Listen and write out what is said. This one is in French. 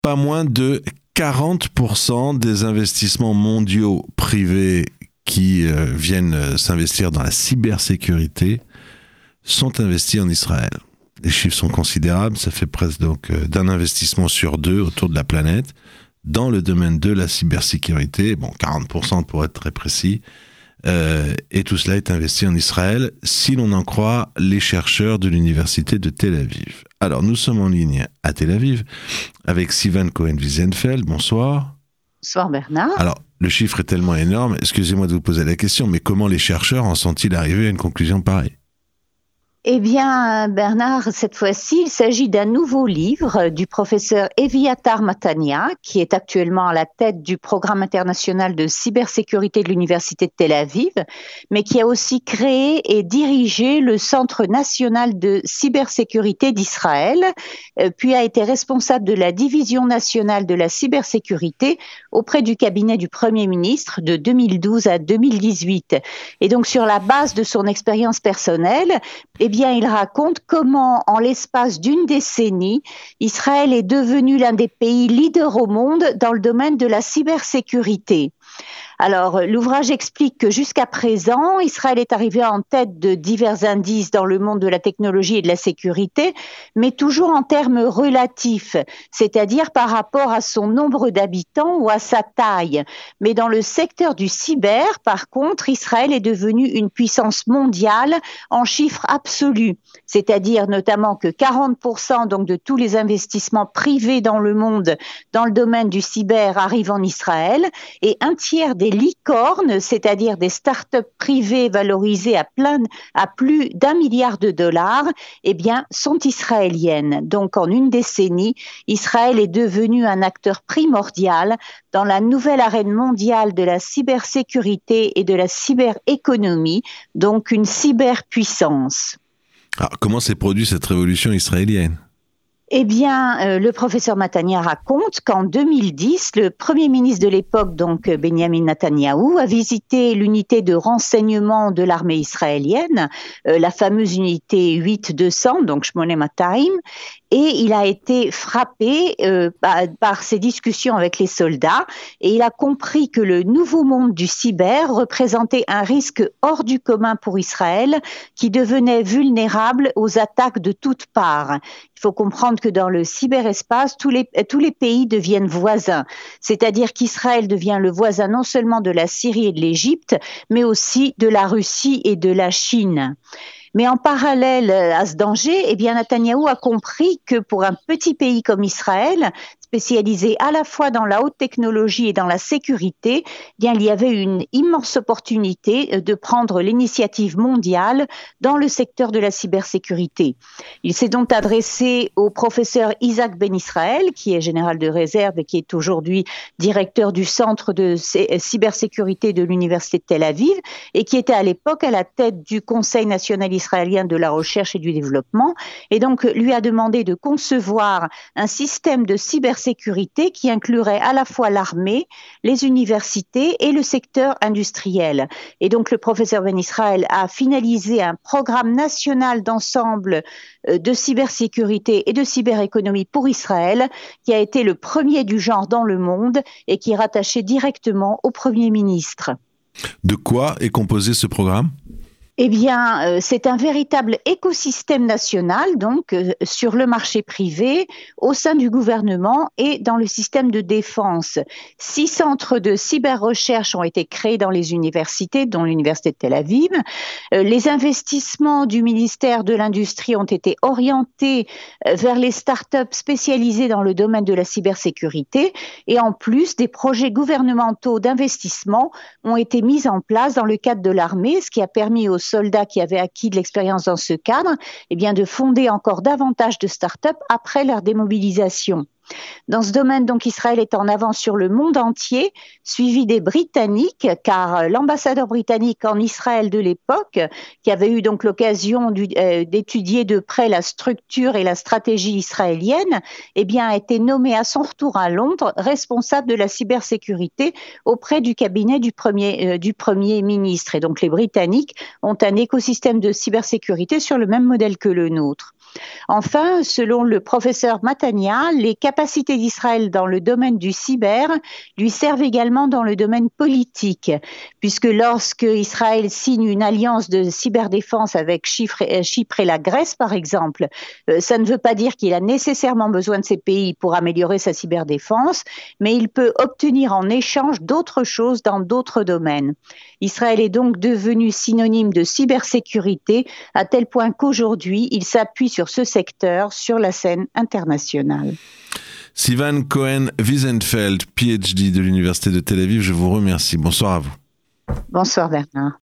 pas moins de 40% des investissements mondiaux privés qui viennent s'investir dans la cybersécurité sont investis en Israël. Les chiffres sont considérables, ça fait presque donc d'un investissement sur deux autour de la planète dans le domaine de la cybersécurité, 40% pour être très précis, et tout cela est investi en Israël, si l'on en croit les chercheurs de l'université de Tel Aviv. Alors, nous sommes en ligne à Tel Aviv avec Sivan Cohen-Wiesenfeld. Bonsoir. Bonsoir Bernard. Alors, le chiffre est tellement énorme, excusez-moi de vous poser la question, mais comment les chercheurs en sont-ils arrivés à une conclusion pareille ? Eh bien, Bernard, cette fois-ci, il s'agit d'un nouveau livre du professeur Eviatar Matania, qui est actuellement à la tête du programme international de cybersécurité de l'Université de Tel Aviv, mais qui a aussi créé et dirigé le Centre national de cybersécurité d'Israël, puis a été responsable de la division nationale de la cybersécurité auprès du cabinet du Premier ministre de 2012 à 2018. Et donc, sur la base de son expérience personnelle, il raconte comment, en l'espace d'une décennie, Israël est devenu l'un des pays leaders au monde dans le domaine de la cybersécurité. Alors, l'ouvrage explique que jusqu'à présent, Israël est arrivé en tête de divers indices dans le monde de la technologie et de la sécurité, mais toujours en termes relatifs, c'est-à-dire par rapport à son nombre d'habitants ou à sa taille. Mais dans le secteur du cyber, par contre, Israël est devenu une puissance mondiale en chiffres absolus, c'est-à-dire notamment que 40% donc de tous les investissements privés dans le monde dans le domaine du cyber arrivent en Israël et un tiers des licornes, c'est-à-dire des startups privées valorisées à plus d'1 milliard de dollars, sont israéliennes. Donc, en une décennie, Israël est devenu un acteur primordial dans la nouvelle arène mondiale de la cybersécurité et de la cyberéconomie, donc une cyberpuissance. Alors, comment s'est produite cette révolution israélienne ? Le professeur Matania raconte qu'en 2010, le premier ministre de l'époque, donc Benjamin Netanyahou, a visité l'unité de renseignement de l'armée israélienne, la fameuse unité 8200, donc Shmone Mataim, et il a été frappé par ses discussions avec les soldats et il a compris que le nouveau monde du cyber représentait un risque hors du commun pour Israël qui devenait vulnérable aux attaques de toutes parts. Il faut comprendre que dans le cyberespace, tous les pays deviennent voisins, c'est-à-dire qu'Israël devient le voisin non seulement de la Syrie et de l'Égypte, mais aussi de la Russie et de la Chine. Mais en parallèle à ce danger, Netanyahou a compris que pour un petit pays comme Israël, spécialisé à la fois dans la haute technologie et dans la sécurité, il y avait une immense opportunité de prendre l'initiative mondiale dans le secteur de la cybersécurité. Il s'est donc adressé au professeur Isaac Ben Israël, qui est général de réserve et qui est aujourd'hui directeur du centre de cybersécurité de l'Université de Tel Aviv et qui était à l'époque à la tête du Conseil national israélien de la recherche et du développement, et donc lui a demandé de concevoir un système de cybersécurité qui inclurait à la fois l'armée, les universités et le secteur industriel. Et donc le professeur Ben Israël a finalisé un programme national d'ensemble de cybersécurité et de cyberéconomie pour Israël, qui a été le premier du genre dans le monde et qui est rattaché directement au Premier ministre. De quoi est composé ce programme ? C'est un véritable écosystème national, donc sur le marché privé, au sein du gouvernement et dans le système de défense. 6 centres de cyber-recherche ont été créés dans les universités, dont l'Université de Tel Aviv. Les investissements du ministère de l'Industrie ont été orientés vers les startups spécialisées dans le domaine de la cybersécurité. Et en plus, des projets gouvernementaux d'investissement ont été mis en place dans le cadre de l'armée, ce qui a permis aux soldats qui avaient acquis de l'expérience dans ce cadre, de fonder encore davantage de start-up après leur démobilisation. Dans ce domaine, donc, Israël est en avance sur le monde entier, suivi des Britanniques, car l'ambassadeur britannique en Israël de l'époque, qui avait eu donc l'occasion d'étudier de près la structure et la stratégie israélienne, a été nommé à son retour à Londres responsable de la cybersécurité auprès du cabinet du Premier ministre. Et donc les Britanniques ont un écosystème de cybersécurité sur le même modèle que le nôtre. Enfin, selon le professeur Matania, les capacités d'Israël dans le domaine du cyber lui servent également dans le domaine politique, puisque lorsque Israël signe une alliance de cyberdéfense avec Chypre et la Grèce, par exemple, ça ne veut pas dire qu'il a nécessairement besoin de ces pays pour améliorer sa cyberdéfense, mais il peut obtenir en échange d'autres choses dans d'autres domaines. Israël est donc devenu synonyme de cybersécurité à tel point qu'aujourd'hui, il s'appuie sur ce secteur sur la scène internationale. Sivan Cohen-Wiesenfeld, PhD de l'Université de Tel Aviv, je vous remercie. Bonsoir à vous. Bonsoir Bernard.